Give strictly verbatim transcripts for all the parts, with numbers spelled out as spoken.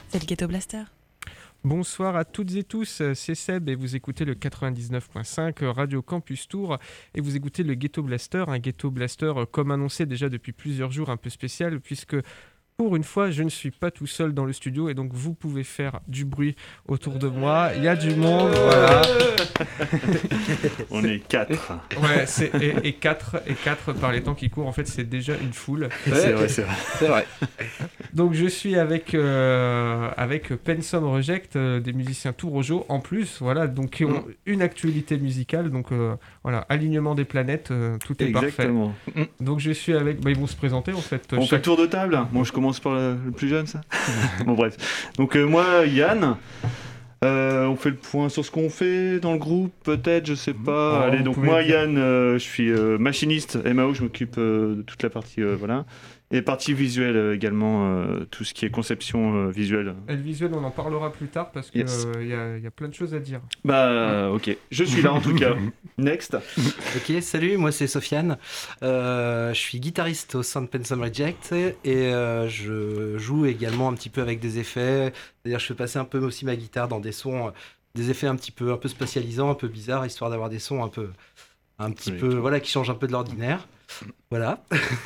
C'est le Ghetto Blaster. Bonsoir à toutes et tous, c'est Seb et vous écoutez le quatre-vingt-dix-neuf point cinq Radio Campus Tour et vous écoutez le Ghetto Blaster, un Ghetto Blaster comme annoncé déjà depuis plusieurs jours, un peu spécial puisque pour une fois je ne suis pas tout seul dans le studio et donc vous pouvez faire du bruit autour de moi, il y a du monde, voilà. On est quatre. Ouais, c'est, et, et quatre et quatre par les temps qui courent, en fait c'est déjà une foule. Ouais, c'est vrai, c'est vrai. C'est vrai. Donc je suis avec, euh, avec Pensum Reject, euh, des musiciens Tourojo en plus, voilà, donc qui ont une actualité musicale, donc euh, voilà, alignement des planètes, euh, tout est Exactement. parfait. Donc je suis avec, bah, ils vont se présenter en fait. On chaque... fait le tour de table. Bon, je commence par le, le plus jeune, ça. Bon bref. Donc euh, moi, Yann. Euh, on fait le point sur ce qu'on fait dans le groupe, peut-être, je sais pas. Oh, Allez, donc moi, dire... Yann, euh, je suis euh, machiniste M A O, je m'occupe euh, de toute la partie, euh, voilà. Et partie visuelle euh, également, euh, tout ce qui est conception euh, visuelle. Et le visuel, on en parlera plus tard parce qu'il yes. euh, y, a, y a plein de choses à dire. Bah, ok. Je suis là en tout cas. Next. Ok, salut, moi c'est Sofiane. Euh, je suis guitariste au sein de Pensum Reject et euh, je joue également un petit peu avec des effets. C'est-à-dire, je fais passer un peu aussi ma guitare dans des sons, des effets un petit peu, un peu spatialisants, un peu bizarres, histoire d'avoir des sons un peu, un petit oui, peu, voilà, qui changent un peu de l'ordinaire. Voilà.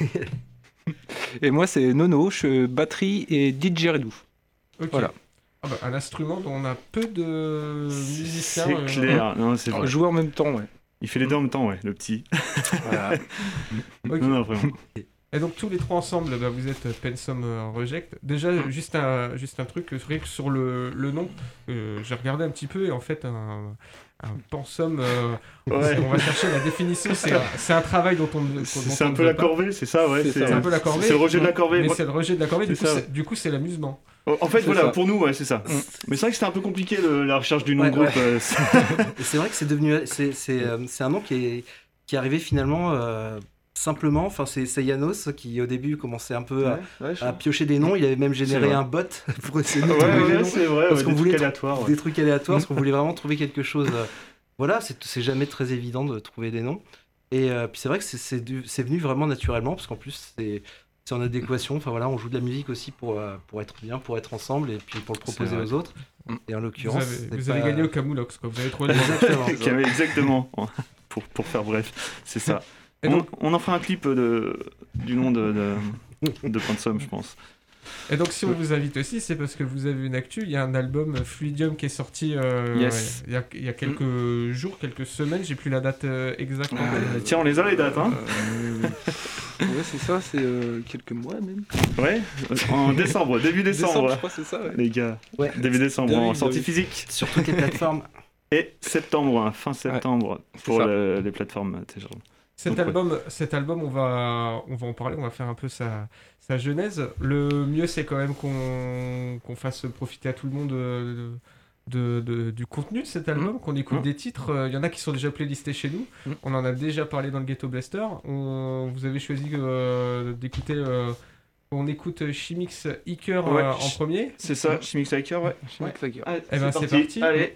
Et moi c'est Nono, je suis batterie et didgeridoo. Ok. Voilà. Ah bah, un instrument dont on a peu de musiciens. C'est euh... clair, non, c'est vrai. Jouer en même temps, ouais. Il fait les deux en même temps, ouais, le petit. Voilà. Okay. Non, non, vraiment. Et donc tous les trois ensemble, bah, vous êtes Pensum Reject. Déjà, juste un, juste un truc, c'est vrai que sur le, le nom, euh, j'ai regardé un petit peu et en fait, un, un pensum, euh, ouais. on va chercher la définition, c'est un, c'est un travail dont on dont C'est on un peu la corvée, c'est ça, ouais. C'est, c'est, c'est un peu la corvée. C'est le rejet de la corvée. Mais c'est le rejet de la corvée, du coup, ça, c'est, du coup, c'est l'amusement. En fait, c'est voilà, ça. Pour nous, ouais, c'est ça. Mm. Mais c'est vrai que c'était un peu compliqué le, la recherche du nom ouais, de groupe. Ouais. Euh, c'est... c'est vrai que c'est devenu, c'est, c'est, euh, c'est un nom qui est, qui est arrivé finalement euh, simplement. Enfin, c'est, c'est Yanos qui au début commençait un peu à, ouais, ouais, à piocher des noms. Il avait même généré un bot pour essayer de ouais, trouver ouais, des noms. C'est vrai, parce ouais, qu'on des voulait trucs aléatoires. Tr- ouais. Des trucs aléatoires, parce qu'on voulait vraiment trouver quelque chose. Euh, voilà, c'est, c'est jamais très évident de trouver des noms. Et euh, puis c'est vrai que c'est, c'est, du, c'est venu vraiment naturellement, parce qu'en plus c'est, c'est en adéquation. Enfin voilà, on joue de la musique aussi pour, euh, pour être bien, pour être ensemble, et puis pour le proposer aux autres. Et en l'occurrence, vous avez, vous pas... avez gagné au Camoulox, quoi. Vous avez trouvé exactement. Exactement. pour, pour faire bref, c'est ça. Et donc, on, on en fera un clip de, du nom de, de, de Pensum, je pense. Et donc, si on vous invite aussi, c'est parce que vous avez une actu. Il y a un album Fluidium qui est sorti euh, yes. ouais, il, y a, il y a quelques mm. jours, quelques semaines. J'ai plus la date euh, exacte. Euh, tiens, on les a les dates, hein euh, ouais, c'est ça, c'est euh, quelques mois même. Ouais, en décembre, début décembre. décembre je crois, c'est ça, ouais. Les gars, ouais. début décembre, en sortie oui. physique. Sur toutes les plateformes. Et septembre, hein, fin septembre, ouais, pour le, les plateformes téléchargement. Cet Donc, album, ouais. cet album on, va, on va en parler, on va faire un peu sa, sa genèse. Le mieux, c'est quand même qu'on, qu'on fasse profiter à tout le monde de, de, de, du contenu de cet album, mmh. qu'on écoute mmh. des titres. Il euh, y en a qui sont déjà playlistés chez nous. Mmh. On en a déjà parlé dans le Ghetto Blaster. On, vous avez choisi euh, d'écouter... Euh, on écoute Chimix Hiker ouais, euh, en premier. C'est ça, Chimix Hiker, ouais. Chimix ouais. Hiker. Allez, eh ben, c'est parti. c'est parti. Allez.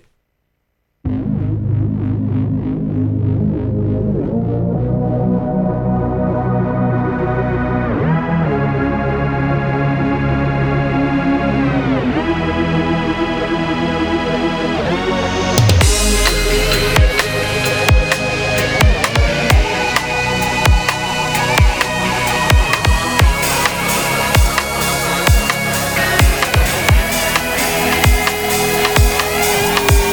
We'll be right back.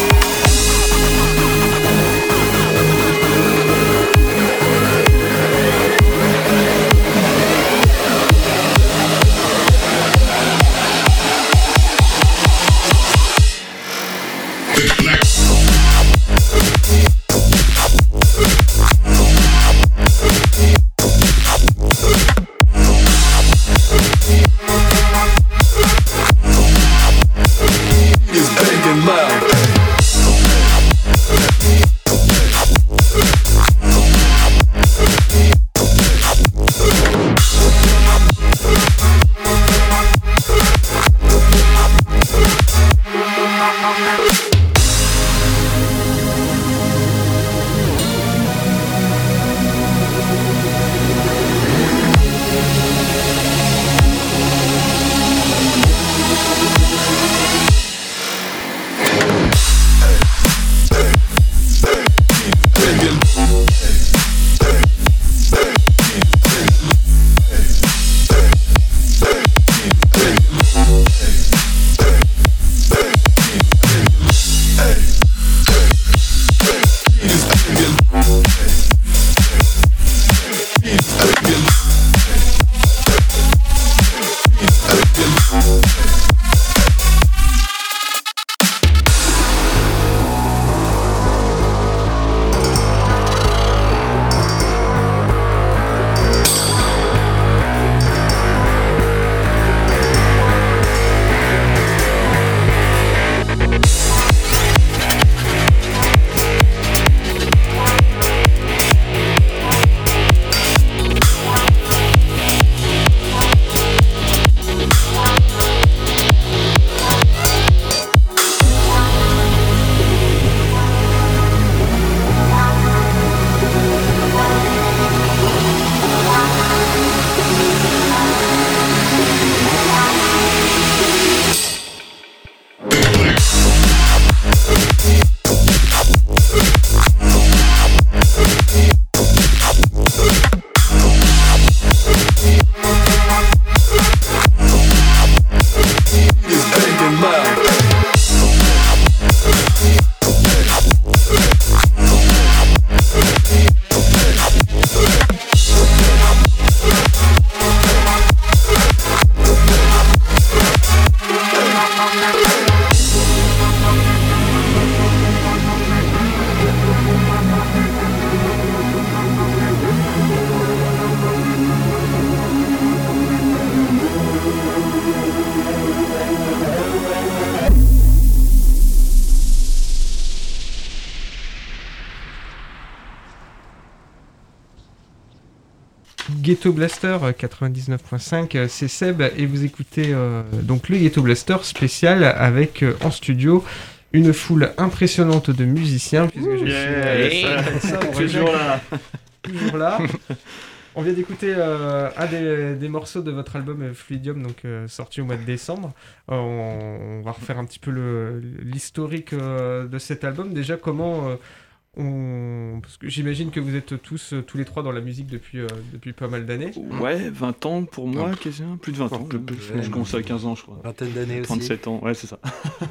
Ghetto Blaster quatre-vingt-dix-neuf point cinq, c'est Seb et vous écoutez euh, donc le Ghetto Blaster spécial avec euh, en studio une foule impressionnante de musiciens puisque je Yeah, suis ça, euh, ça, on toujours revient- là. toujours là. On vient d'écouter euh, un des, des morceaux de votre album euh, Fluidium, donc euh, sorti au mois de décembre. Euh, on, on va refaire un petit peu le, l'historique euh, de cet album. Déjà, comment euh, on... Parce que j'imagine que vous êtes tous, euh, tous les trois dans la musique depuis, euh, depuis pas mal d'années. Ouais, vingt ans pour moi, Non. quasiment. Plus de vingt ans. Ouais, Je, ouais. je commence à quinze ans, je crois. Vingtaine d'années aussi. trente-sept ans, ouais, c'est ça.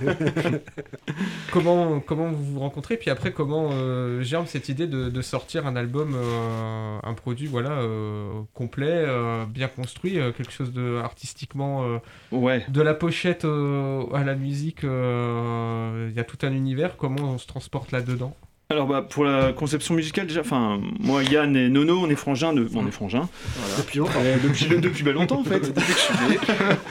Comment, comment vous vous rencontrez? Puis après, comment euh, germe cette idée de, de sortir un album, euh, un produit voilà, euh, complet, euh, bien construit, euh, quelque chose de artistiquement... euh, Ouais. De la pochette euh, à la musique, euh, il y a tout un univers. Comment on se transporte là-dedans? Alors bah pour la conception musicale déjà, enfin moi Yann et Nono on est frangins de, bon, on est frangins. Voilà. Depuis longtemps. Euh, depuis depuis bah, longtemps en fait, depuis que je suis né.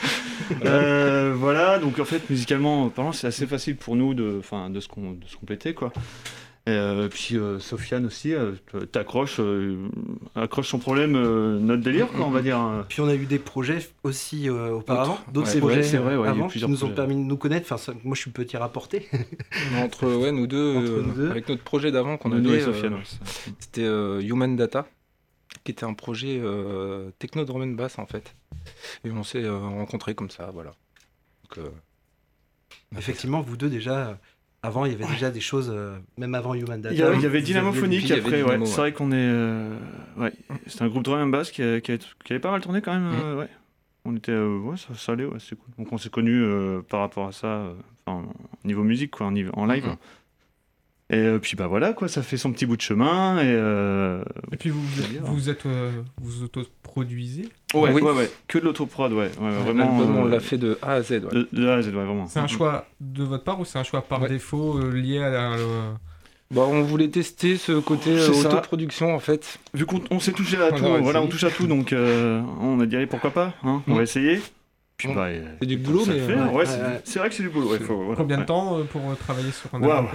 Euh, voilà donc en fait musicalement parlant c'est assez facile pour nous de, enfin de se com- de se compléter quoi. Et euh, puis euh, Sofiane aussi, euh, t'accroches, euh, accroche son problème, euh, notre délire quoi on va dire. Puis on a eu des projets aussi euh, auparavant, Autres. d'autres Ouais, c'est vrai, projets c'est vrai, ouais, il y a eu avant qui plusieurs nous ont projets. permis de nous connaître. Enfin, ça- moi je suis petit rapporté. Entre ouais, nous deux, Entre euh, nous deux. avec notre projet d'avant qu'on Nono avait, et Sofiane. euh, ouais, ça. c'était euh, Human Data, qui était un projet euh, techno drum and bass en fait. Et on s'est euh, rencontrés comme ça, voilà. Donc, euh, on a fait Effectivement, vous deux déjà. euh, Avant, il y avait déjà des choses, euh, même avant Human Data. Il y, a- il y vous avait aviez Dynamophonique il y avait après, Dynamo, ouais. C'est ouais. vrai qu'on est, euh, ouais, c'était un groupe drum and bass qui, a- qui, a- qui avait pas mal tourné quand même, euh, ouais. On était, euh, ouais, ça, ça allait, ouais, c'est cool. Donc on s'est connus euh, par rapport à ça, euh, enfin, niveau musique quoi, en, niveau- en live. Mhm. Et euh, puis bah voilà quoi, ça fait son petit bout de chemin et. Euh... Et puis vous vous, bien. vous êtes euh, vous autoproduisez. Ouais, Oui. ouais, ouais, que de l'autoprod, ouais, ouais, vraiment. L'album, on euh, l'a fait de A à Z. Ouais. De, de A à Z, ouais, vraiment. C'est un choix de votre part ou c'est un choix par Ouais. défaut euh, lié à la, le- Bah, on voulait tester ce côté C'est euh, ça. autoproduction en fait. Vu qu'on on s'est touché à On tout, a voilà, on essayé. touche à tout, donc euh, on a dit allez pourquoi pas, hein, on Mhm. va essayer. Puis Bon, bah, euh, c'est du boulot, ça le mais, fait, euh, hein. ouais, ouais, c'est, ouais. c'est vrai que c'est du boulot. Ouais, faut, voilà, Combien de ouais. temps euh, pour euh, travailler sur un Waouh. album?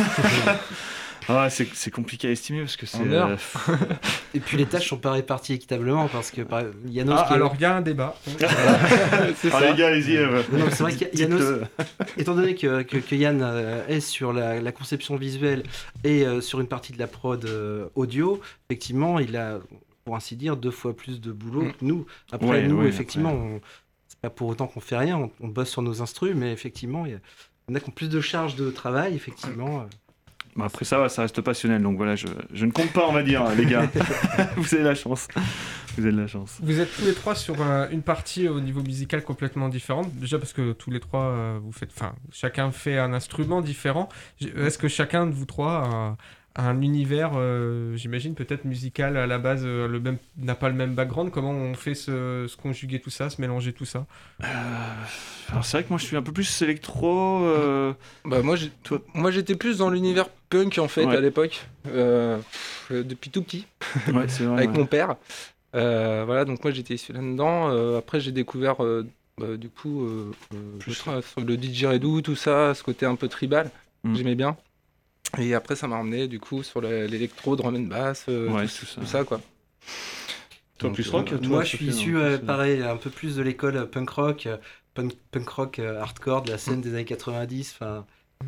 Ah, c'est, c'est compliqué à estimer parce que c'est. En heure. euh, Et puis les tâches sont pas réparties équitablement parce que par... Yanos. Ah, qui est- alors il y a un débat. c'est Ah, ça. les gars, allez-y. euh, Non, non, c'est vrai qu'il y a- petite, Yanos, euh, étant donné que, que, que Yann euh, est sur la, la conception visuelle et euh, sur une partie de la prod euh, audio, effectivement, il a, pour ainsi dire, deux fois plus de boulot Mm. que nous. Après, Ouais, nous, ouais, effectivement, après. on- c'est pas pour autant qu'on fait rien, on, on bosse sur nos instrus, mais effectivement, il y, a- il y en a qui ont plus de charges de travail, effectivement. euh. bah, après ça, va, ça reste passionnel, donc voilà, je, je ne compte pas, on va dire, les gars. Vous avez la chance. Vous avez de la chance. Vous êtes tous les trois sur euh, une partie au niveau musical complètement différente. Déjà parce que tous les trois, euh, vous faites, enfin, chacun fait un instrument différent. J- Est-ce que chacun de vous trois a, a un univers, euh, j'imagine peut-être musical à la base, euh, le même n'a pas le même background. Comment on fait se, se conjuguer tout ça, se mélanger tout ça? Alors c'est vrai que moi je suis un peu plus électro. euh, Bah, moi, j'ai- Toi. moi j'étais plus dans l'univers punk en fait Ouais. à l'époque, euh, pff, euh, depuis tout petit, Ouais, c'est vrai. avec ouais. mon père. Euh, voilà, donc moi j'étais issu là-dedans. Euh, après j'ai découvert euh, bah, du coup euh, euh, Plus. le, tra- sur le D J Redou, tout ça, ce côté un peu tribal, Mm. j'aimais bien. Et après ça m'a emmené du coup sur le- l'électro, drum and bass, euh, Ouais, tout, c'est ça. tout ça quoi. Toi, Donc, plus euh, rock, toi, Moi, je suis Sofiane, issu, en euh, plus, euh, pareil, un peu plus de l'école euh, punk rock, euh, punk, punk rock euh, hardcore de la scène des années quatre-vingt-dix. Enfin,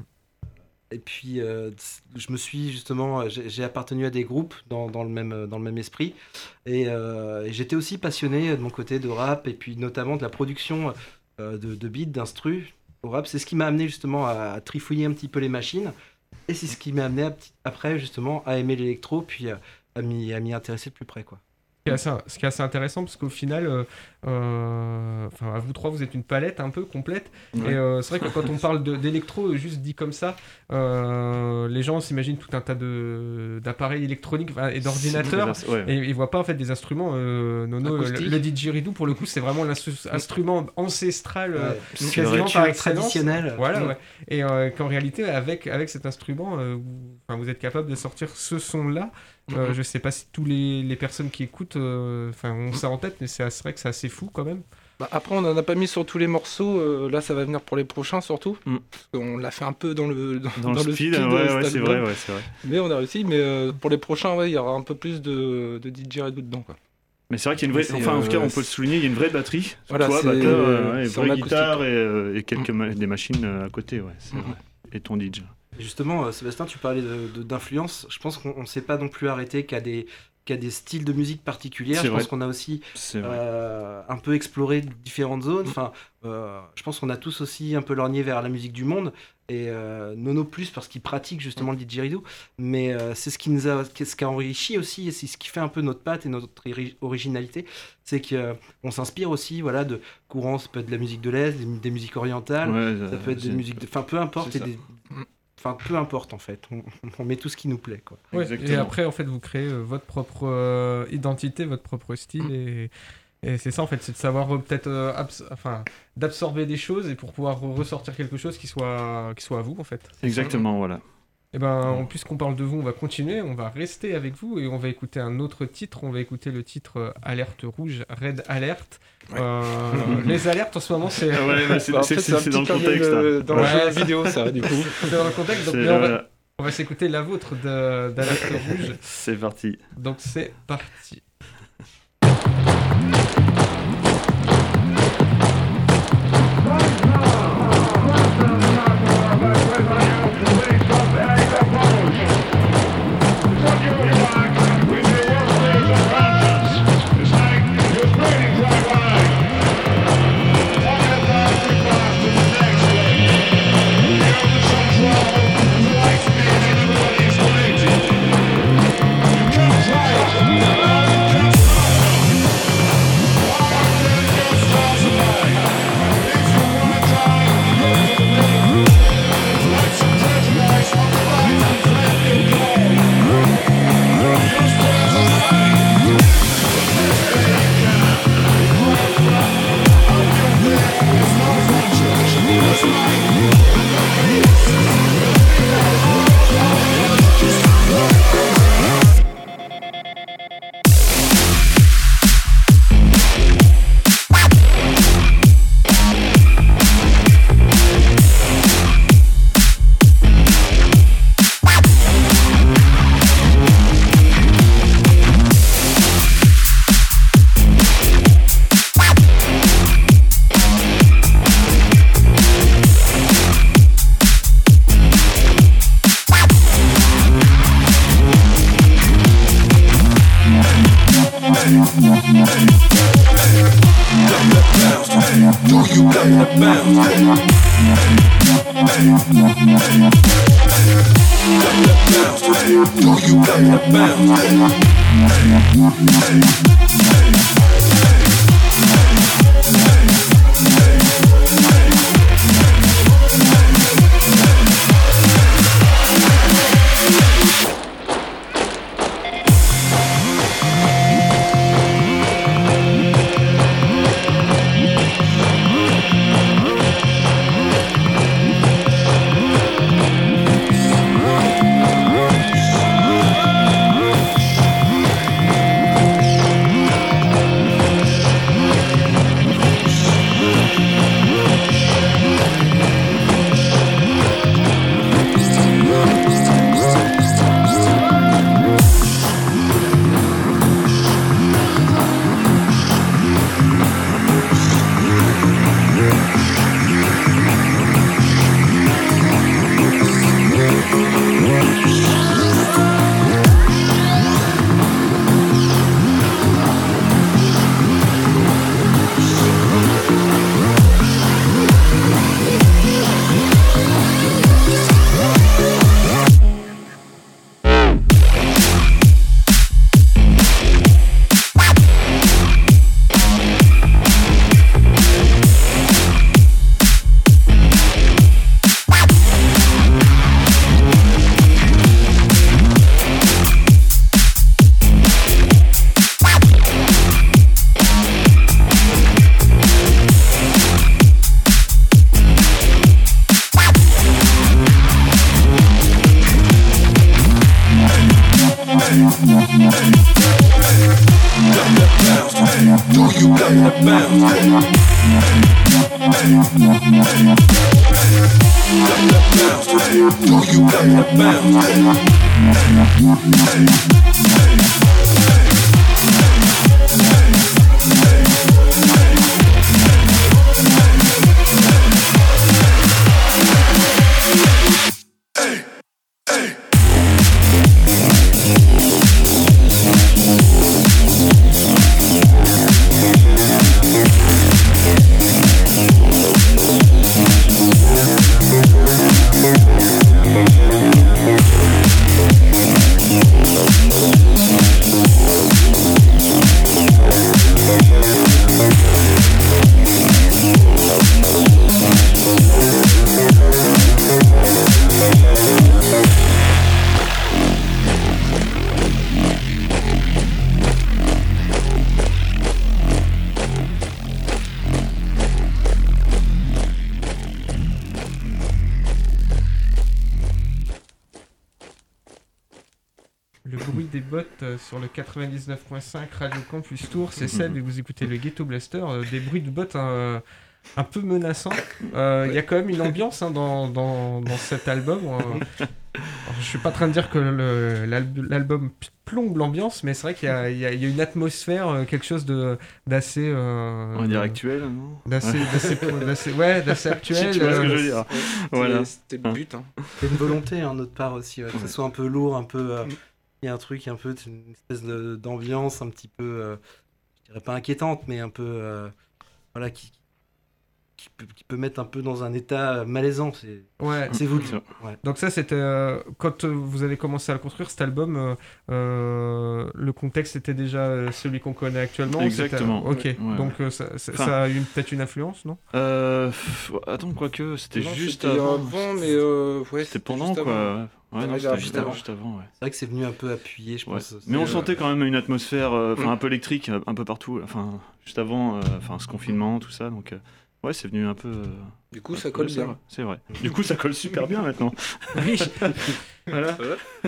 et puis, euh, t's- je me suis justement, euh, j'ai j'ai appartenu à des groupes dans, dans le même euh, dans le même esprit, et, euh, et j'étais aussi passionné euh, de mon côté de rap et puis notamment de la production euh, de, de beats, d'instru au rap. C'est ce qui m'a amené justement à, à trifouiller un petit peu les machines, et c'est ce qui m'a amené à petit- après justement à aimer l'électro, puis euh, à m'y à m'y intéresser de plus près, quoi. Ce qui est assez, ce qui est assez intéressant parce qu'au final, euh, euh, enfin, à vous trois, vous êtes une palette un peu complète. Ouais. Et euh, c'est vrai que quand on parle de- d'électro, juste dit comme ça, euh, les gens s'imaginent tout un tas de- d'appareils électroniques enfin, et d'ordinateurs. C'est- ouais. Et ils voient pas en fait des instruments. euh, Nono, le, Acoustique. le D J Ridou, pour le coup, c'est vraiment l'instrument ancestral, euh, Ouais. C'est quasiment vrai. par Culture excellence. traditionnelle. Voilà, Mm. ouais. Et euh, qu'en réalité, avec, avec cet instrument, euh, vous, enfin, vous êtes capable de sortir ce son-là. Euh, Mhm. Je sais pas si tous les, les personnes qui écoutent euh, enfin, ont ça en tête, mais c'est c'est vrai que c'est assez fou quand même. Bah, après, on en a pas mis sur tous les morceaux. euh, là, ça va venir pour les prochains surtout. Mm. Parce qu'on l'a fait un peu dans le dans, Dans, dans le speed, euh, ouais, cet ouais, c'est album. vrai, ouais, c'est vrai. Mais on a réussi. Mais euh, pour les prochains, ouais, il y aura un peu plus de, de D J Redou dedans, quoi. Mais c'est vrai qu'il y a une vraie, C'est, enfin en tout cas euh, on peut le souligner, il y a une vraie batterie. Sur Voilà, toi, c'est- batteur, euh, ouais, c'est vraie en guitare acoustique. et, euh, et quelques ma- des machines euh, à côté, ouais, c'est Mhm. vrai. Et ton D J. Et justement, euh, Sébastien, tu parlais de- de- d'influence. Je pense qu'on ne s'est pas non plus arrêté qu'à des, qu'à des styles de musique particulières. C'est Je vrai. pense qu'on a aussi C'est vrai. euh, un peu exploré différentes zones. Enfin, euh, je pense qu'on a tous aussi un peu lorgné vers la musique du monde. Et euh, Nono plus parce qu'il pratique justement le didgeridoo. Mais euh, c'est ce qui nous a, ce qui a enrichi aussi, et c'est ce qui fait un peu notre patte et notre ori- originalité. C'est qu'on s'inspire aussi, voilà, de courants. Ça peut être de la musique de l'Est, des, des musiques orientales. Ouais, Ça euh, peut être des c'est- musiques de... Enfin, peu importe. C'est Et ça. des... Enfin, peu importe, en fait. On, on met tout ce qui nous plaît, quoi. Ouais, Exactement. et après, en fait, vous créez euh, votre propre euh, identité, votre propre style, et, et c'est ça, en fait, c'est de savoir euh, peut-être, euh, abs- enfin, d'absorber des choses et pour pouvoir ressortir quelque chose qui soit, qui soit à vous, en fait. Exactement, voilà. Et ben, en plus qu'on parle de vous, on va continuer, on va rester avec vous et on va écouter un autre titre. On va écouter le titre euh, Alerte Rouge, Red Alert. Ouais. Euh, les alertes en ce moment, c'est Ah ouais, mais c'est Bah, en c'est- fait, c'est- un c'est dans le petit clin d'œil contexte. de- hein. Dans le Ouais, jeu ça- vidéo, ça, du coup. c'est dans le contexte. Donc, C'est mais on, va, euh, on va s'écouter la vôtre de- d'Alerte Rouge. c'est parti. Donc c'est parti. Bounce. des bottes euh, sur le quatre-vingt-dix-neuf virgule cinq Radio Campus Tour, c'est Seb et vous écoutez le Ghetto Blaster, euh, des bruits de bottes euh, un peu menaçants. Il euh, y a quand même une ambiance hein, dans, dans, dans cet album. Euh, je suis pas en train de dire que le, l'album plombe l'ambiance, mais c'est vrai qu'il y a, il y a, il y a une atmosphère, quelque chose de, d'assez... Euh, On va dire actuel, non d'assez, d'assez, d'assez, ouais, d'assez actuel. Tu vois ce que je veux euh, dire. C'était, Voilà. c'était le but. Hein. C'est une volonté, hein, notre part aussi, ouais, que ce soit un peu lourd, un peu. euh, Il y a un truc, un peu, une espèce de, d'ambiance un petit peu, euh, je dirais pas inquiétante, mais un peu, euh, voilà, qui, qui, peut, qui peut mettre un peu dans un état malaisant. C'est, Ouais. c'est voulu. Ouais. Donc ça, c'était euh, quand euh, vous avez commencé à le construire, cet album, euh, euh, le contexte était déjà euh, celui qu'on connaît actuellement. Exactement. C'était... Ok. Ouais, Donc euh, ça, ça, Enfin... ça a eu peut-être une influence, non euh, Attends, quoique, c'était Non, juste c'était avant. avant, mais euh, ouais, C'était pendant juste quoi. avant. Ouais, non, Ouais, c'était juste juste avant. avant. Juste avant ouais. C'est vrai que c'est venu un peu appuyer, je Ouais. pense. Mais on euh, sentait quand même une atmosphère, enfin Mm. un peu électrique, un peu partout. Enfin, juste avant, euh, enfin ce confinement, tout ça. Donc, euh, ouais, c'est venu un peu. euh, Du coup, un ça peu- colle c'est bien. vrai, C'est vrai. Du coup, ça colle super bien maintenant. Oui. Voilà.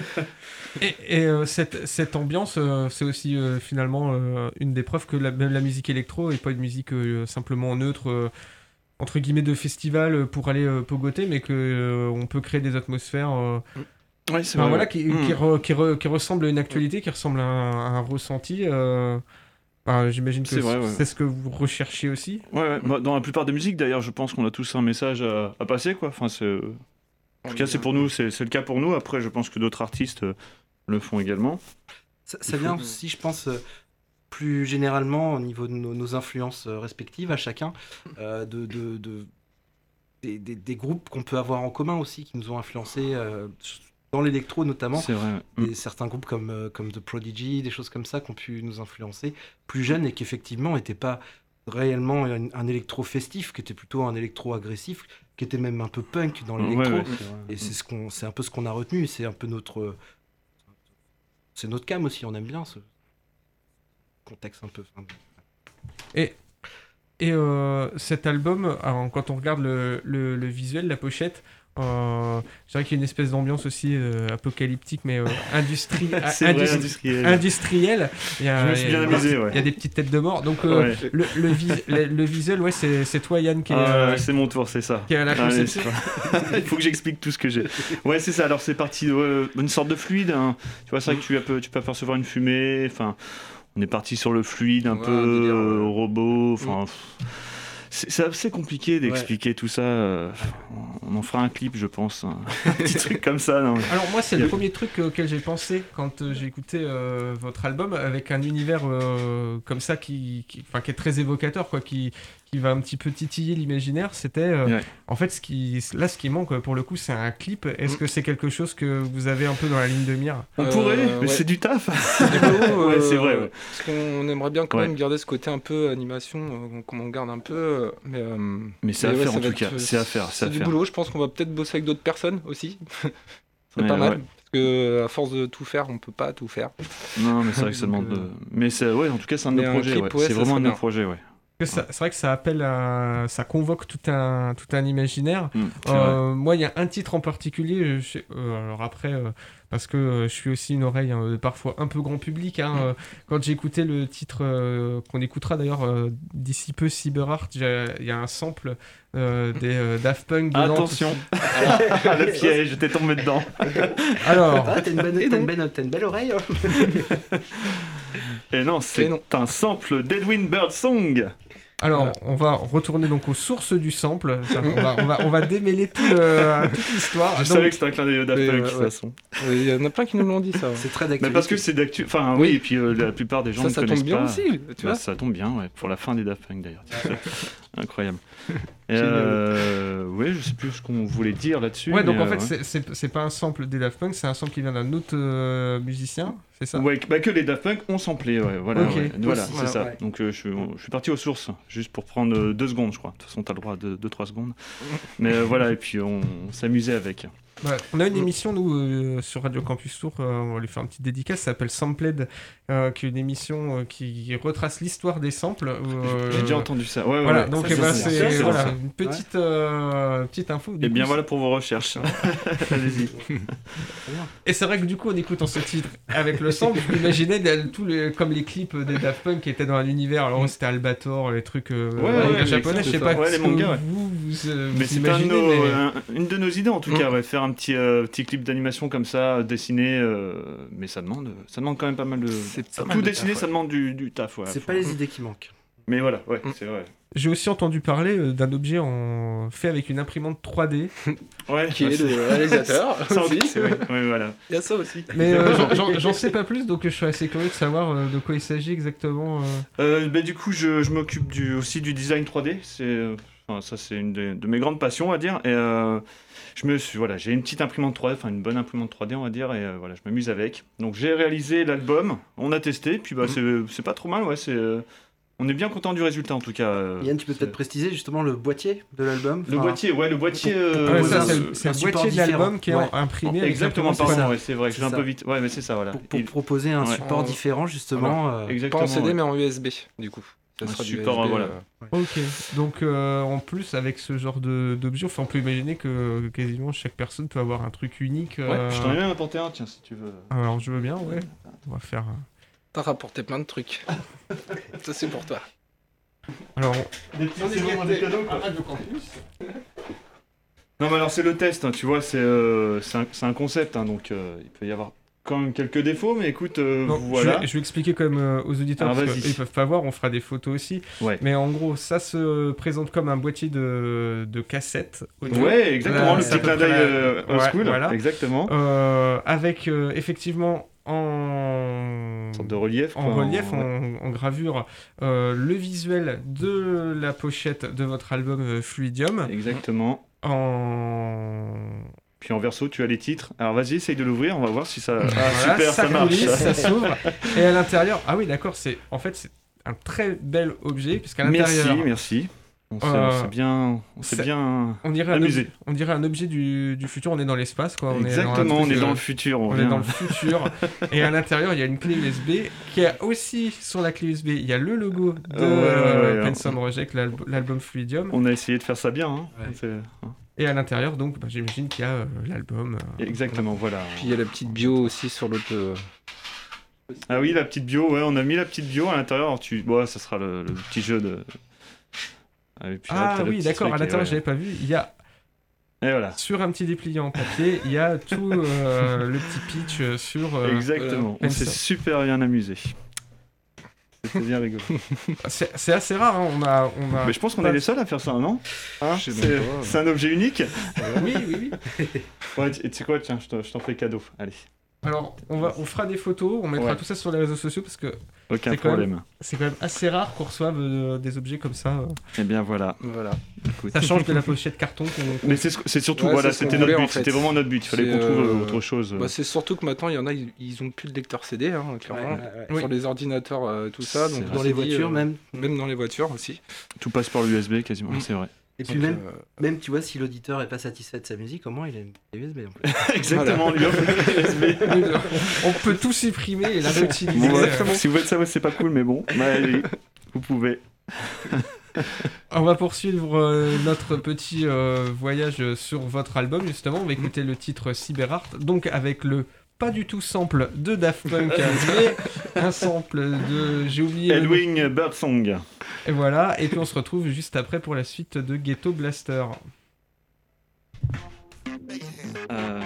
Et, et euh, cette, cette ambiance, euh, c'est aussi euh, finalement euh, une des preuves que la, même la musique électro n'est pas une musique euh, simplement neutre, euh, entre guillemets, de festival euh, pour aller euh, pogoter, mais qu'on euh, peut créer des atmosphères euh, Ouais, c'est enfin, vrai. voilà, ouais. qui, Mm. qui, re- qui, re- qui ressemblent à une actualité, qui ressemblent à un, à un ressenti. euh, enfin, j'imagine que C'est vrai, ouais. c'est ce que vous recherchez aussi. Ouais, ouais. Bah, dans la plupart des musiques, d'ailleurs, je pense qu'on a tous un message à, à passer, quoi. Enfin, c'est... En tout cas, c'est pour nous, c'est, c'est le cas pour nous. Après, je pense que d'autres artistes euh, le font également. Ça, ça vient aussi, je pense, euh, plus généralement au niveau de nos, nos influences euh, respectives à chacun, euh, de, de, de- des, des- des groupes qu'on peut avoir en commun aussi, qui nous ont influencés euh, dans l'électro notamment. C'est vrai. ouais. Des, certains groupes comme, euh, comme The Prodigy, des choses comme ça qui ont pu nous influencer plus jeunes et qui effectivement n'étaient pas réellement un, un électro festif, qui était plutôt un électro agressif, qui était même un peu punk dans Ouais, l'électro. ouais. Et c'est, ce qu'on, c'est un peu ce qu'on a retenu, et c'est un peu notre... C'est notre cam aussi, on aime bien ce contexte un peu... enfin, Et, et euh, cet album, alors, quand on regarde le, le, le visuel, la pochette, euh, je dirais qu'il y a une espèce d'ambiance aussi euh, apocalyptique, mais euh, industrie, C'est vrai, industri- industriel. industrielle. Il y a, Je me suis il y a- bien amusé, ouais. Il y a des petites têtes de mort. Donc euh, Ouais. le, le, vis- le, le visuel, ouais, c'est, c'est toi Yann qui est, Ah, euh, c'est mon tour, c'est ça. qui est à la Allez, conception. c'est pas- Il faut que j'explique tout ce que j'ai. Ouais, c'est ça. Alors, c'est parti d'une sorte de fluide. hein. Tu vois, c'est vrai que tu, as peu- tu peux apercevoir une fumée. Enfin, on est parti sur le fluide un Ouais, peu, un délire, ouais. euh, au robot. Enfin, pff, c'est, c'est assez compliqué d'expliquer tout ça. euh, On en fera un clip, je pense. Un petit truc comme ça. Non, mais- Alors moi, c'est Il y le a- premier truc auquel j'ai pensé quand euh, j'ai écouté euh, votre album, avec un univers euh, comme ça qui, qui, enfin, qui est très évocateur, quoi, qui, qui va un petit peu titiller l'imaginaire. C'était euh, Ouais. en fait ce qui, là, ce qui manque pour le coup, c'est un clip. Est-ce Mm. que c'est quelque chose que vous avez un peu dans la ligne de mire? On Euh, pourrait, mais ouais. c'est du taf. Du coup, Ouais, euh, c'est vrai, ouais. Parce qu'on aimerait bien quand Ouais. même garder ce côté un peu animation, euh, comme on garde un peu. euh, Mais, euh, Mais c'est à ouais, faire ça en va tout cas. être- C'est à faire. C'est C'est à du faire. boulot, je pense qu'on va peut-être bosser avec d'autres personnes aussi. Ce serait Ouais, pas mal. ouais. Parce que à force de tout faire, on peut pas tout faire. Non, mais c'est vrai que ça Donc, demande. euh, de- Mais c'est, ouais, en tout cas, c'est un de mais nos un projets. clip, ouais. ouais, C'est ça vraiment un serait de nos bien. projets, ouais. Que ça- C'est vrai que ça appelle, à- ça convoque tout un, tout un imaginaire. Mm, c'est vrai. Euh, moi, il y a un titre en particulier. Je sais- euh, alors après, euh, parce que euh, je suis aussi une oreille hein, parfois un peu grand public. hein, euh, quand j'ai écouté le titre euh, qu'on écoutera d'ailleurs euh, d'ici peu, Cyberart, j'ai- il y a un sample euh, des euh, Daft Punk dedans. Attention, le piège, t'es tombé dedans. Alors, Ah, t'as une, bonne, t'as une, belle, t'as une belle oreille. hein. Et non, c'est Et non. un sample d'Edwin Bird Song. alors, on va retourner donc aux sources du sample. Ça, on, va, on, va, on va démêler tout le- toute l'histoire. Je Donc, savais que c'était un clin d'œil au Daft Mais, Punk, euh, de toute ouais. façon. Euh, Il y en a plein qui nous l'ont dit ça. ouais. C'est très Mais d'actualité. parce que c'est d'actu. Enfin, oui, et puis euh, la plupart des gens Ça, ne ça connaissent tombe bien pas. aussi, tu Bah, vois. ça tombe bien, ouais, pour la fin des Daft Punk d'ailleurs. C'est incroyable. Et, euh, ouais, je sais plus ce qu'on voulait dire là-dessus. ouais, donc mais, en fait, euh, c'est- c'est c'est pas un sample des Daft Punk, c'est un sample qui vient d'un autre euh, musicien, c'est ça? Ouais, bah que les Daft Punk ont samplé, ouais, voilà, Ok. ouais, voilà, Aussi, c'est voilà, ça. ouais. Donc euh, je, suis- je suis parti aux sources, juste pour prendre euh, deux secondes, je crois. De toute façon, t'as le droit de deux trois secondes. Mais euh, voilà, et puis on, on s'amusait avec. Bah, on a une émission, nous, euh, sur Radio Campus Tour, euh, on va lui faire une petite dédicace, ça s'appelle Sampled, euh, qui est une émission euh, qui retrace l'histoire des samples. Euh, J'ai déjà entendu ça. Ouais, ouais, voilà, ouais. donc Ça, eh ben, c'est, c'est, c'est voilà, ça. une petite, euh, petite info. Du Et coup, bien c'est- voilà pour vos recherches. Allez-y. Et c'est vrai que du coup, en écoutant ce titre avec le sample, je m'imaginais des- tous les, comme les clips des Daft Punk qui étaient dans l'univers. Alors, c'était Albator, les trucs euh, Ouais, mangas ouais, japonais, je sais c'est pas ça. Ouais, ce les que mangas, ouais. vous, vous, euh, Mais vous c'est un de imaginez, nos- mais- un- une de nos idées en tout Mm. cas, ouais, faire un petit, euh, petit clip d'animation comme ça, dessiné, euh, mais ça demande, ça demande quand même pas mal de. C'est pas Tout mal de dessiner, taf, ça ouais. demande du, du taf. Ouais, C'est faut- pas les idées qui manquent. Mais voilà, ouais, Mm. c'est vrai. J'ai aussi entendu parler euh, d'un objet en... fait avec une imprimante trois D. Ouais, Qui ouais, est c'est- le réalisateur ça aussi. aussi, c'est vrai. Ouais, voilà. Il y a ça aussi. Mais euh, j'en- j'en- j'en sais pas plus, donc je suis assez curieux de savoir euh, de quoi il s'agit exactement. euh. Euh, bah, du coup, je, je m'occupe du, aussi du design trois D. C'est, euh, enfin, ça, c'est une de, de mes grandes passions, on va dire. Et euh, je me suis, voilà, j'ai une petite imprimante trois D, enfin une bonne imprimante trois D, on va dire. Et euh, voilà, je m'amuse avec. Donc, j'ai réalisé l'album. On a testé. Puis, bah, Mhm. c'est, c'est pas trop mal. Ouais, c'est, euh, on est bien content du résultat, en tout cas. euh, Yann, tu peux c'est- peut-être préciser justement le boîtier de l'album. Le Enfin, boîtier, ouais, le boîtier. pour- euh, pour Ouais, poser ça, un- c'est un le, c'est le support boîtier de différent. l'album qui est en- Ouais. imprimé. avec Exactement, simplement ce pardon, qu'on- ouais, c'est vrai, je C'est vais un ça. peu vite. Ouais, mais c'est ça, voilà. Pour, pour Il- proposer un Ouais. support Euh, différent justement. euh, Pas Exactement. en C D, ouais. mais en U S B, du coup. Ça Un sera du support, U S B, voilà. euh, Ok, donc euh, en plus avec ce genre de, d'objet, enfin, on peut imaginer que quasiment chaque personne peut avoir un truc unique. Ouais, euh, je t'en ai même apporté un, tiens, si tu veux. Alors je veux bien, ouais. On va faire. euh, T'as rapporté plein de trucs. Ça, c'est pour toi. Alors, Des petits, c'est vraiment des cadeaux, quoi. Non, mais alors c'est le test, hein, tu vois, c'est, euh, c'est, un, c'est un concept, hein, donc euh, il peut y avoir quand même quelques défauts, mais écoute, euh, non, voilà. je, vais, je vais expliquer quand même euh, aux auditeurs Alors, parce vas-y. qu'ils peuvent pas voir, on fera des photos aussi. Ouais. Mais en gros, ça se présente comme un boîtier de, de cassette audio. Ouais, exactement, Là, le c'est à petit peu clin d'œil près la- euh, old ouais, school, voilà. exactement. Euh, avec euh, effectivement en Une sorte de relief. en quoi, relief, ouais. en, en gravure, euh, le visuel de la pochette de votre album euh, Fluidium. Exactement. En... Puis en verso, tu as les titres. Alors vas-y, essaye de l'ouvrir, on va voir si ça. Ah, Voilà, super, ça marche. coulisse, ça s'ouvre. Et à l'intérieur, ah oui, d'accord, c'est en fait c'est un très bel objet puisqu'à l'intérieur, Merci, merci. On s'est, Euh, on s'est bien, on s'est c'est- bien on dirait un amusé. objet, on dirait un objet du, du futur. On est dans l'espace, quoi. On Exactement, est dans un on truc, est dans euh, le futur. On, On vient. est dans le futur. Et à l'intérieur, il y a une clé U S B qui a aussi sur la clé U S B, il y a le logo de Ouais, ouais, ouais, ouais. Pensum Project, l'alb- l'album Fluidium. On a essayé de faire ça bien. Hein. Ouais. C'est- Et à l'intérieur, donc, bah, j'imagine qu'il y a euh, l'album. euh, Exactement, voilà. Puis il y a la petite bio aussi sur l'autre. euh, Ah oui, la petite bio, ouais, on a mis la petite bio à l'intérieur. Alors tu, bon, ça sera le, le petit jeu de. Et puis là, Ah t'as le oui, petit d'accord, truc, à et l'intérieur, ouais. j'avais pas vu. Il y a Et voilà. sur un petit dépliant en papier, il y a tout euh, le petit pitch euh, sur. euh, Exactement. voilà. On s'est Comme ça. super bien amusé. C'était bien rigolo. c'est, c'est assez rare, hein, on a. On a... Mais je pense qu'on pas- est les seuls à faire ça, non Hein Je sais c'est, même pas. c'est un objet unique. Oui, oui, oui. Ouais, tu et tu sais quoi, tiens, je t'en, je t'en fais cadeau. Allez, Alors, on, va, on fera des photos, on mettra Ouais. tout ça sur les réseaux sociaux parce que aucun C'est quand problème. c'est quand même assez rare qu'on reçoive euh, des objets comme ça. euh. Eh bien voilà. Voilà. Écoute. Ça change de la pochette carton qu'on. qu'on- Mais c'est, ce- c'est surtout, Ouais, voilà, c'est ce qu'on c'était notre voulait, but. en fait. C'était vraiment notre but. Il fallait C'est, qu'on trouve euh, euh, autre chose. Bah, c'est surtout que maintenant, il y en a, ils, ils ont plus de lecteur C D, hein, clairement. ouais, ouais, ouais. Oui. Sur les ordinateurs, euh, tout ça. C'est Donc, vrai. Dans on les s'est dit, voitures euh, même. Même dans les voitures aussi. Tout passe par l'U S B quasiment, Mm. c'est vrai. Et puis Donc, même, euh, même, tu vois, si l'auditeur est pas satisfait de sa musique, au moins il a une clé U S B en plus. Exactement, lui offre une clé U S B. On peut tout supprimer et la réutiliser. Bon, ouais, Euh, si vous faites ça, ouais, c'est pas cool, mais bon, bah, allez, vous pouvez. On va poursuivre euh, notre petit euh, voyage sur votre album. Justement, on va écouter le titre Cyberart, donc avec le pas du tout sample de Daft Punk, mais un sample de. J'ai oublié. le nom. Edwin Birdsong. Et voilà. Et puis on se retrouve juste après pour la suite de Ghetto Blaster. Euh,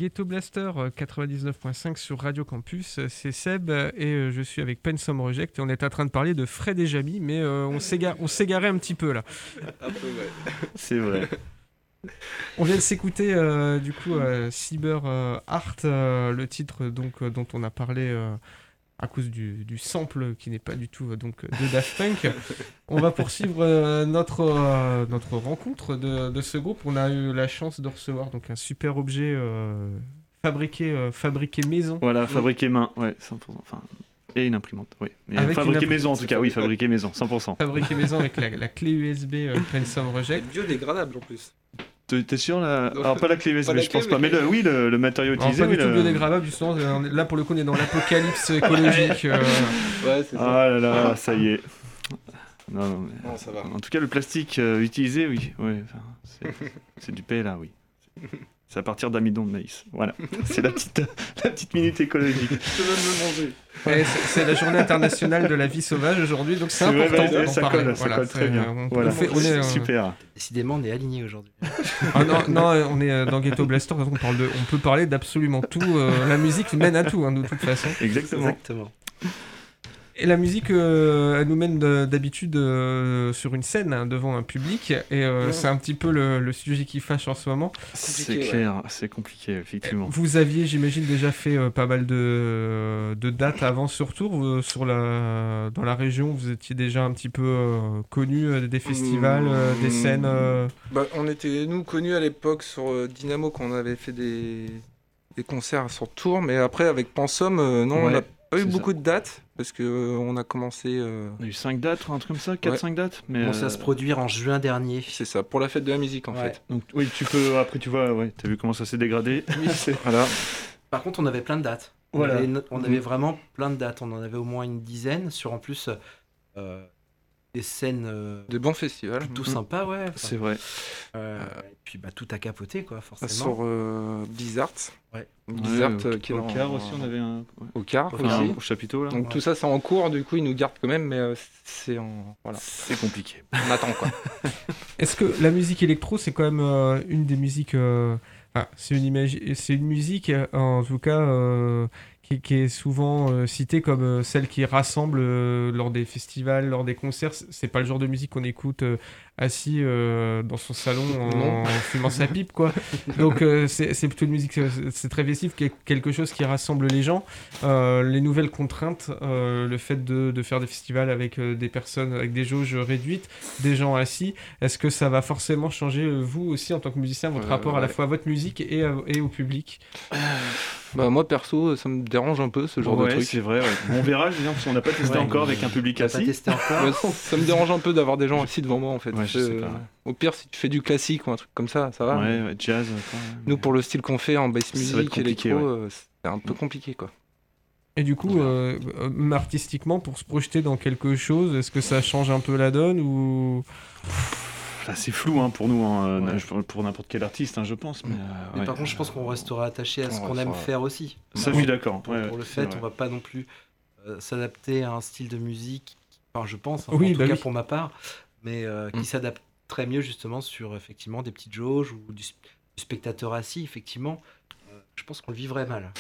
Ghetto Blaster quatre-vingt-dix-neuf virgule cinq sur Radio Campus. C'est Seb et je suis avec Pensum Reject et on est en train de parler de Fred et Jamy, mais euh, on, s'égare, on s'égarait un petit peu là. Un peu, ouais. C'est vrai. On vient de s'écouter euh, du coup euh, Cyber euh, Art, euh, le titre donc, euh, dont on a parlé euh, à cause du, du sample qui n'est pas du tout euh, donc, de Daft Punk. On va poursuivre euh, notre, euh, notre rencontre de, de ce groupe. On a eu la chance de recevoir donc, un super objet euh, fabriqué, euh, fabriqué maison. Voilà, fabriqué main, ouais, cent pour cent. Enfin, et une imprimante, oui. Mais Avec fabriqué une maison en tout cas, oui, fabriqué maison, cent pour cent. Fabriqué maison avec la, la clé U S B euh, Pensum Reject. Biodégradable en plus. T'es, t'es sûr là? Alors pas la clé U S B, Pas la je pense clé, pas, mais- mais le, oui, le, le matériau Alors, utilisé. pas oui, du tout le- biodégradable, justement. On est- Là, pour le coup, on est dans l'apocalypse écologique. euh, Ouais, c'est ça. Ah là là, ça y est. Non, non, mais- Non, ça va. En tout cas, le plastique euh, utilisé, oui, ouais, enfin, c'est, c'est du P L A, oui. C'est à partir d'amidon de maïs. Voilà, c'est la petite, la petite minute écologique. Je peux même le manger. ouais, c'est, c'est la journée internationale de la vie sauvage aujourd'hui, donc c'est, vrai, important ouais, d'en ça parler. colle, ça Voilà, colle c'est- très bien. On, Voilà, on fait- on est, euh, super. Décidément, on est alignés aujourd'hui. ah non, non, on est euh, dans Ghetto Blaster, donc on, parle de, on peut parler d'absolument tout. euh, la musique mène à tout, hein, de toute façon. Exactement. Exactement. Et la musique, euh, elle nous mène de- d'habitude euh, sur une scène hein, devant un public, et euh, Ouais. c'est un petit peu le, le sujet qui fâche en ce moment. C'est compliqué, clair, c'est compliqué, effectivement. Vous aviez, j'imagine, déjà fait euh, pas mal de, de dates avant ce retour euh, sur la, dans la région. Vous étiez déjà un petit peu euh, connu euh, des festivals, euh, des scènes. euh, Bah, on était, nous, connus à l'époque sur euh, Dynamo quand on avait fait des, des concerts sur Tours, mais après, avec Pensum, euh, non, on Ouais, n'a pas eu c'est beaucoup de dates, parce qu'on a commencé, euh, On a eu cinq dates, un truc comme ça, quatre Ouais. cinq dates. Mais, On commencé euh, à se produire en juin dernier. c'est ça, pour la fête de la musique, en Ouais. fait. Donc, oui, tu peux. Après, tu vois, ouais, t'as vu comment ça s'est dégradé. C'est- Voilà. Par contre, on avait plein de dates. On Voilà. avait, on Mhm. avait vraiment plein de dates. On en avait au moins une dizaine sur en plus euh, des scènes euh, De bons festivals. plutôt Mhm. sympas, ouais. Enfin, C'est vrai. euh, et puis bah, tout a capoté, quoi, Ah, forcément. Sur euh, Blizzard. Ouais. Blizzard Ouais, euh, au, qui est au dans- quart aussi, on avait un. ouais. Au quart Enfin, aussi. au chapiteau, là. Donc Ouais. tout ça, c'est en cours, du coup, ils nous gardent quand même, mais euh, c'est en... Voilà, C'est compliqué. on attend, quoi. Est-ce que la musique électro, c'est quand même euh, une des musiques. euh, enfin, c'est, une imagi- c'est une musique, euh, en tout cas, euh, qui, qui est souvent euh, citée comme euh, celle qui rassemble euh, lors des festivals, lors des concerts. C'est- C'est pas le genre de musique qu'on écoute euh, assis euh, dans son salon en, Non. en fumant sa pipe, quoi. Donc, euh, c'est, c'est plutôt une musique, euh, c'est, c'est très festif, quel- quelque chose qui rassemble les gens. Euh, les nouvelles contraintes, euh, le fait de, de faire des festivals avec euh, des personnes, avec des jauges réduites, des gens assis. Est-ce que ça va forcément changer, euh, vous aussi, en tant que musicien, votre Euh, rapport à la ouais. fois à votre musique et, à- et au public? Bah, moi, perso, ça me dérange un peu, ce genre Ouais, de truc. c'est vrai. Ouais. Bon, on verra, je veux dire, parce qu'on n'a pas testé Ouais, encore mais- avec un public On n'a pas assis. testé encore. Ouais, ça me dérange un peu d'avoir des gens assis devant moi, en fait. Ouais, je Euh, sais pas, ouais. Au pire, si tu fais du classique ou un truc comme ça, ça va. Ouais, ouais, jazz. quoi, ouais. Nous, pour le style qu'on fait en bass Ça va être music, compliqué, électro, ouais. euh, c'est un peu compliqué, quoi. Et du coup, euh, euh, artistiquement, pour se projeter dans quelque chose, est-ce que ça change un peu la donne ou... Là, c'est flou hein, pour nous, hein, Ouais. euh, pour n'importe quel artiste, hein, je pense. Mais, euh, Mais ouais. par contre, je pense qu'on restera attaché à ce On qu'on aime restera- faire aussi. Ça, je suis d'accord. Pour, ouais, pour le c'est fait, vrai. on va pas non plus euh, s'adapter à un style de musique, enfin je pense, hein, Oui, en tout bah cas oui. pour ma part, mais euh, qui Mm. s'adapterait mieux justement sur effectivement des petites jauges ou du, sp- du spectateur assis, effectivement. Euh, je pense qu'on le vivrait mal.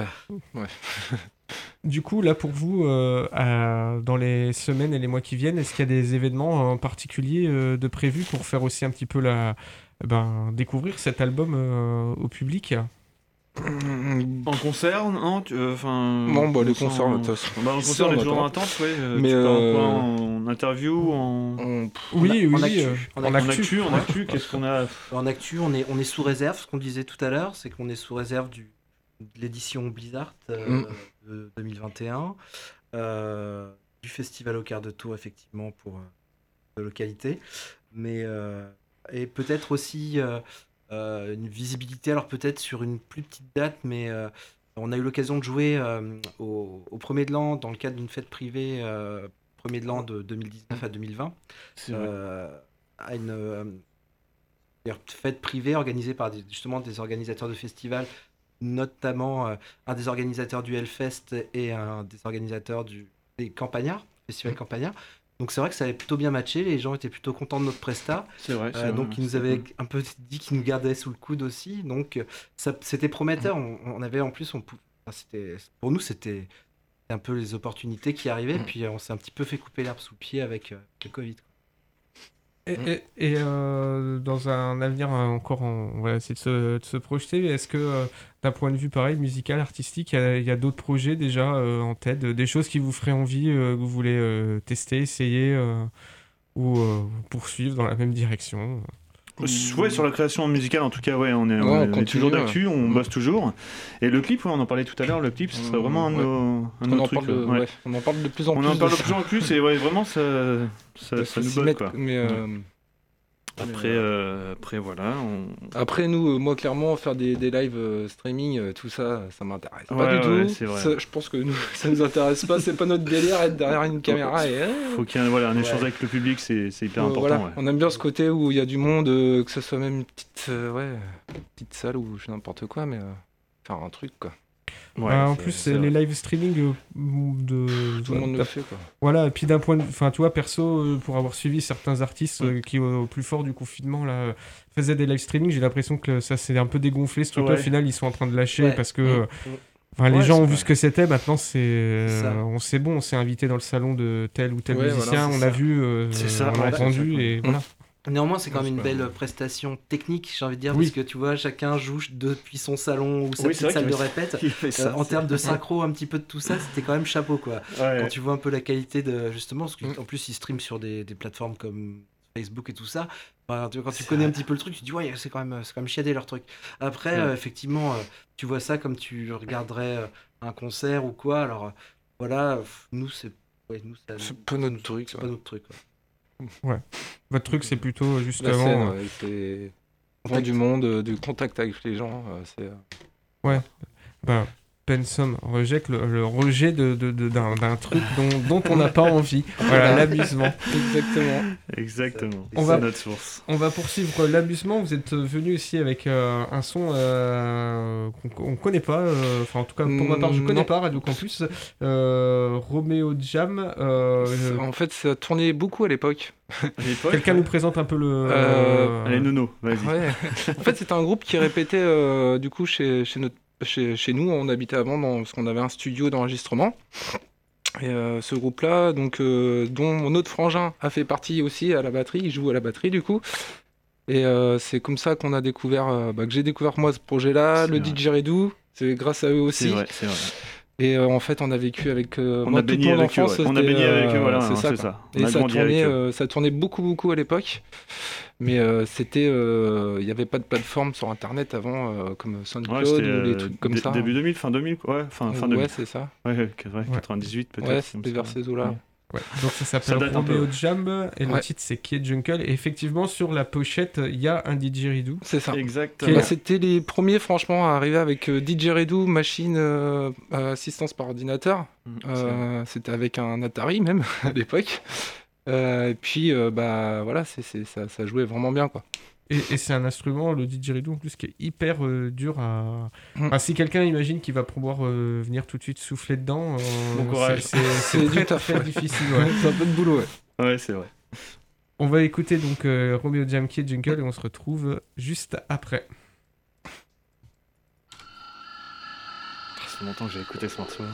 Du coup, là, pour vous, euh, à- dans les semaines et les mois qui viennent, est-ce qu'il y a des événements en particulier euh, de prévus pour faire aussi un petit peu la... ben, découvrir cet album euh, au public? En concert, non tu- euh, enfin. Bon, bah, les on sent- concerts, de toute façon. Bah, en Ça, concert, on on est toujours attend. en attente, ouais. euh, Mais, tu parles en euh, quoi, en interview, en. On- Oui, oui, en oui, actu. euh, En en En actu. actu, en actu, qu'est-ce qu'on a En actu, on est, on est sous réserve, ce qu'on disait tout à l'heure, c'est qu'on est sous réserve du, de l'édition Blizzard euh, Mm. de deux mille vingt et un, euh, du festival au quart de tour, effectivement, pour euh, de localité, mais euh, et peut-être aussi euh, euh, une visibilité, alors peut-être sur une plus petite date, mais euh, on a eu l'occasion de jouer euh, au, au Premier de l'An dans le cadre d'une fête privée, euh, Premier de l'An de deux mille dix-neuf à deux mille vingt. C'est vrai. Euh, à une euh, d'ailleurs, fête privée organisée par des- justement des organisateurs de festivals, notamment euh, un des organisateurs du Hellfest et un des organisateurs du des Campagnards, Festival Campagnard. Donc c'est vrai que ça avait plutôt bien matché, les gens étaient plutôt contents de notre presta. C'est vrai. Euh, c'est donc vrai, ils nous c'est avaient cool. un peu dit qu'ils nous gardaient sous le coude aussi. Donc euh, ça, c'était prometteur. On, on avait en plus, on, pou- enfin, c'était, pour nous, c'était un peu les opportunités qui arrivaient. Puis euh, on s'est un petit peu fait couper l'herbe sous le pied avec euh, le Covid, quoi. Et, et- et, euh, dans un avenir euh, encore, en- on va essayer de se, de se projeter, est-ce que euh, d'un point de vue pareil, musical, artistique, il y a, il y a d'autres projets déjà euh, en tête, euh, des choses qui vous feraient envie, euh, que vous voulez euh, tester, essayer euh, ou euh, poursuivre dans la même direction? Ouais, sur la création musicale, en tout cas, ouais, on est, Ouais, on on est continue, toujours ouais. d'actu, on Mm. bosse toujours. Et le clip, ouais, on en parlait tout à l'heure, le clip, ce serait Mm, vraiment un, ouais. de nos- un de On nos en, trucs. parle de, ouais. ouais, on en parle de plus en On plus. en parle de ça. plus en plus, et ouais, vraiment, ça, ça, Faut ça nous s'y botte, mettre, quoi. mais, euh, Après, euh, après, voilà. On... Après, nous, euh, moi, clairement, faire des, des lives euh, streaming, euh, tout ça, ça m'intéresse pas Ouais, du ouais, tout. c'est vrai. Ça, je pense que nous, ça nous intéresse pas. C'est pas notre délire être derrière une caméra et. Faut qu'il y ait un, voilà, un échange Ouais. avec le public, c'est c'est hyper Euh, important. voilà. ouais. On aime bien ce côté où il y a du monde, euh, que ce soit même une petite, euh, ouais, petite salle ou je sais n'importe quoi, mais euh, faire un truc, quoi. Ouais, Bah, en c'est- plus, c'est les vrai. live streaming euh, de. Tout le monde le fait, quoi. Voilà, et puis d'un point de enfin, tu vois, perso, euh, pour avoir suivi certains artistes Mm. euh, qui, au, au plus fort du confinement, là, euh, faisaient des live streaming, j'ai l'impression que ça s'est un peu dégonflé, ce truc-là. Ouais. Au final, ils sont en train de lâcher Ouais. parce que. Mm. euh, Enfin, les Ouais, gens c'est ont vu vrai. ce que c'était, maintenant c'est, euh, ça. on sait bon, on s'est invité dans le salon de tel ou tel Ouais, voilà, musicien, c'est on ça. a vu, euh, C'est ça, on a ouais, c'est entendu ça, et voilà. Néanmoins, c'est quand Ouais, même une c'est pas- belle prestation technique, j'ai envie de dire, Oui. parce que tu vois, chacun joue depuis son salon ou sa Oui, c'est petite vrai salle de qu'il- répète. Il fait Euh, ça, en c'est- termes de synchro, un petit peu de tout ça, c'était quand même chapeau, quoi. Ouais. Quand tu vois un peu la qualité de justement, parce Mm. qu'en plus ils streament sur des, des plateformes comme Facebook et tout ça. Enfin, tu vois, quand tu C'est connais un vrai. petit peu le truc, tu te dis ouais, c'est quand même, c'est quand même chiadé leur truc. Après, Ouais. euh, effectivement, euh, tu vois ça comme tu regarderais euh, un concert ou quoi. Alors euh, voilà, euh, nous c'est, ouais, nous ça- C'est pas notre truc, c'est ouais. pas notre truc, quoi. Votre truc, c'est plutôt La justement. scène, euh, ouais, c'est. Voir du monde, euh, du contact avec les gens, euh, c'est. euh, bah, Pensum rejette le, le rejet de, de- de- d'un, d'un truc dont, dont on n'a pas envie. Voilà, l'amusement. Exactement. Exactement. On C'est va- notre source. On va poursuivre l'amusement. Vous êtes venu aussi avec euh, un son euh, qu'on ne connaît pas. euh, Enfin, en tout cas, pour ma part, je ne Mm, connais non. pas Radio Campus. Euh, Romeo Jam. euh, C'est- En fait, ça tournait beaucoup à l'époque. À l'époque, Quelqu'un ouais. nous présente un peu le. Euh, Allez, Nono, vas-y. Ouais. En fait, c'était un groupe qui répétait euh, du coup chez, chez, notre, chez, chez nous. On habitait avant dans, parce qu'on avait un studio d'enregistrement. Et euh, ce groupe-là, donc, euh, dont mon autre frangin a fait partie aussi à la batterie, il joue à la batterie du coup. Et euh, c'est comme ça qu'on a découvert, euh, bah, que j'ai découvert moi ce projet-là, C'est le vrai. D J Redou. C'est grâce à eux C'est aussi. vrai, c'est vrai. Et euh, en fait, on a vécu avec euh, On moi a toute baigné mon avec eux. enfance. ouais. On a c'était, baigné avec eux, euh, voilà, c'est hein, ça, c'est quoi. ça. On Et a ça grandi avec tournait, eux. euh, ça tournait beaucoup, beaucoup à l'époque. Mais euh, c'était, euh, il n'y avait pas de plateforme sur Internet avant, euh, comme Ouais, SoundCloud c'était ou euh, des trucs comme dé- ça. début deux mille, fin deux mille, quoi. Ouais, fin, fin ouais, deux mille. c'est ça. Ouais, ouais, ouais, quatre-vingt-dix-huit peut-être. Ouais, comme c'était ça. vers ces eaux-là. Ouais. Ouais. Donc ça Ça s'appelle date un peu, Romeo ouais. Jam et le Ouais. titre c'est Kid Jungle. Et effectivement, sur la pochette, il y a un D J Redou. C'est ça. Exactement. Bah, c'était les premiers, franchement, à arriver avec euh, D J Redou, machine euh, euh, assistance par ordinateur. Mm, c'est vrai. Euh, c'était avec un Atari même à l'époque. Euh, et puis, euh, bah voilà, c'est, c'est, ça, ça jouait vraiment bien, quoi. Et, et c'est un instrument, le didgeridoo en plus, qui est hyper euh, dur à. Mm. Enfin, si quelqu'un imagine qu'il va pouvoir euh, venir tout de suite souffler dedans, euh, Bon courage. c'est, c'est, c'est C'est très, du taf, très ouais. difficile. Ouais. C'est un peu de boulot, ouais. Ouais, c'est vrai. On va écouter donc euh, Romeo Jam Kid Jungle et on se retrouve juste après. Ça fait longtemps que j'ai écouté ce morceau.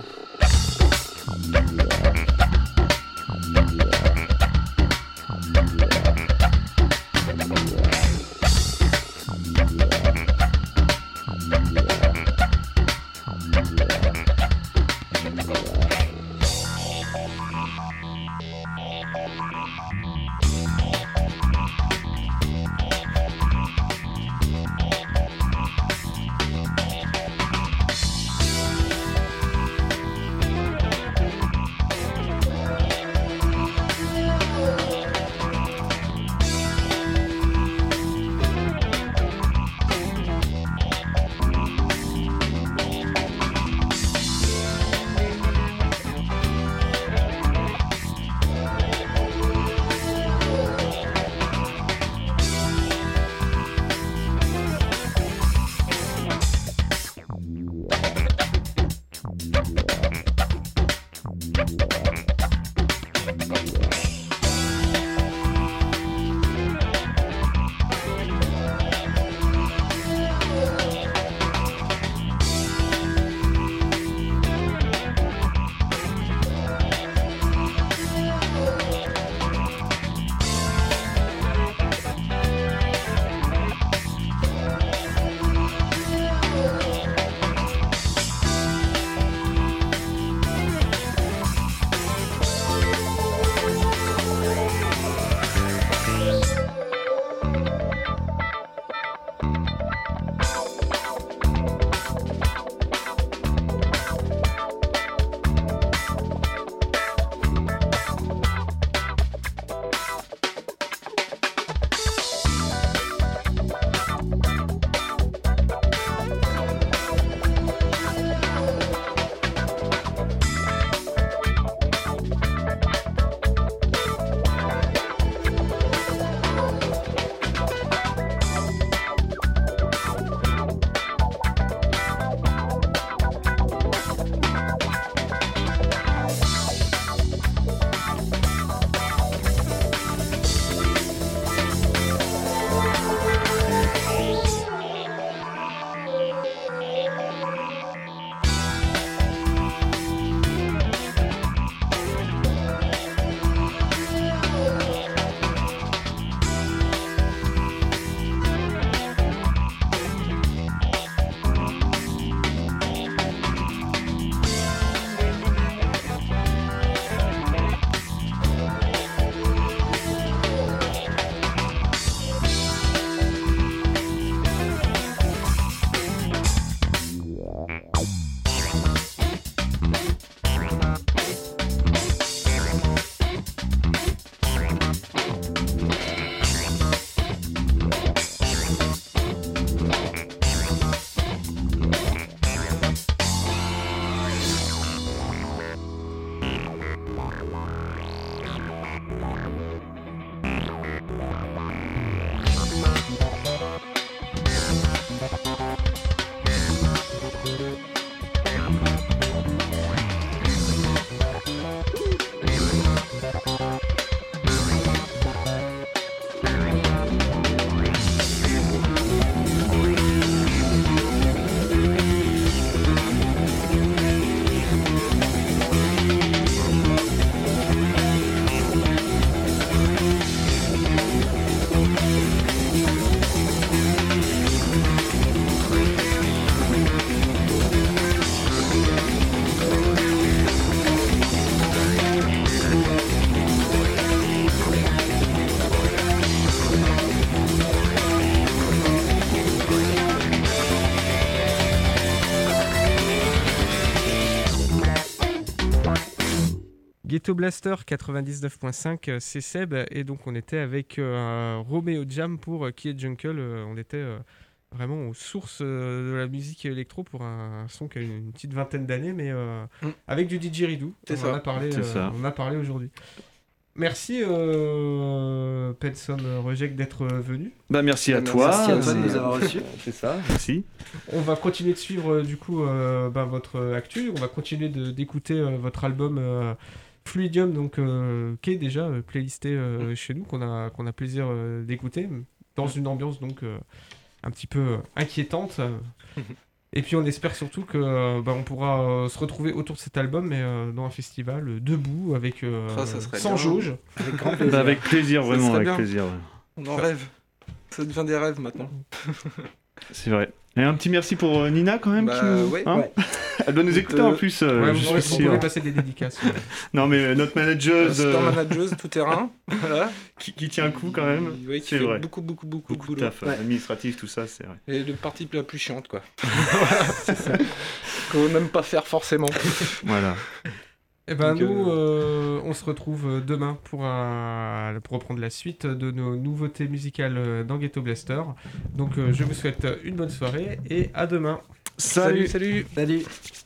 Ghetto Blaster quatre-vingt-dix-neuf point cinq, c'est Seb, et donc on était avec euh, Romeo Jam pour euh, Qui est Jungle. Euh, on était euh, vraiment aux sources euh, de la musique électro pour un, un son qui a une, une petite vingtaine d'années, mais euh, mm. avec du D J Ridou. C'est on ça. En a parlé, C'est euh, ça. on a parlé aujourd'hui. Merci euh, Penson Reject d'être venu. Bah merci à Merci toi. à toi de C'est- nous avoir reçus. C'est ça, merci. On va continuer de suivre euh, du coup euh, ben, votre actu. On va continuer de, d'écouter euh, votre album euh, Fluidium, donc euh, qui est déjà euh, playlisté euh, chez nous, qu'on a qu'on a plaisir euh, d'écouter dans une ambiance donc euh, un petit peu euh, inquiétante. Et puis on espère surtout que euh, bah, on pourra euh, se retrouver autour de cet album, mais euh, dans un festival euh, debout avec euh, Ah, ça serait sans bien. jauge. Avec grand Bah, plaisir. avec plaisir, Ça vraiment, serait avec bien. plaisir. ouais. On en rêve. Ça devient des rêves maintenant. C'est vrai. Et un petit merci pour euh, Nina quand même. Bah, qui nous- ouais. hein Ouais. Elle doit nous écouter Euh, en plus, euh, Ouais, je vous suis pourrez- vous sûr. pourrez passer des dédicaces. ouais. Non mais euh, notre manager Super manageuse, tout terrain. Voilà. qui, qui tient le coup quand même. Oui, qui C'est fait vrai. beaucoup, beaucoup, beaucoup, Beaucoup de boulot. taf, euh, administratif, tout ça, c'est vrai. Et le parti la plus chiante, quoi. C'est ça. Qu'on veut même pas faire forcément. Voilà. Eh ben Donc, nous, euh, on se retrouve demain pour, un, pour reprendre la suite de nos nouveautés musicales dans Ghetto Blaster. Donc euh, je vous souhaite une bonne soirée et à demain. Salut. Salut, salut. Salut.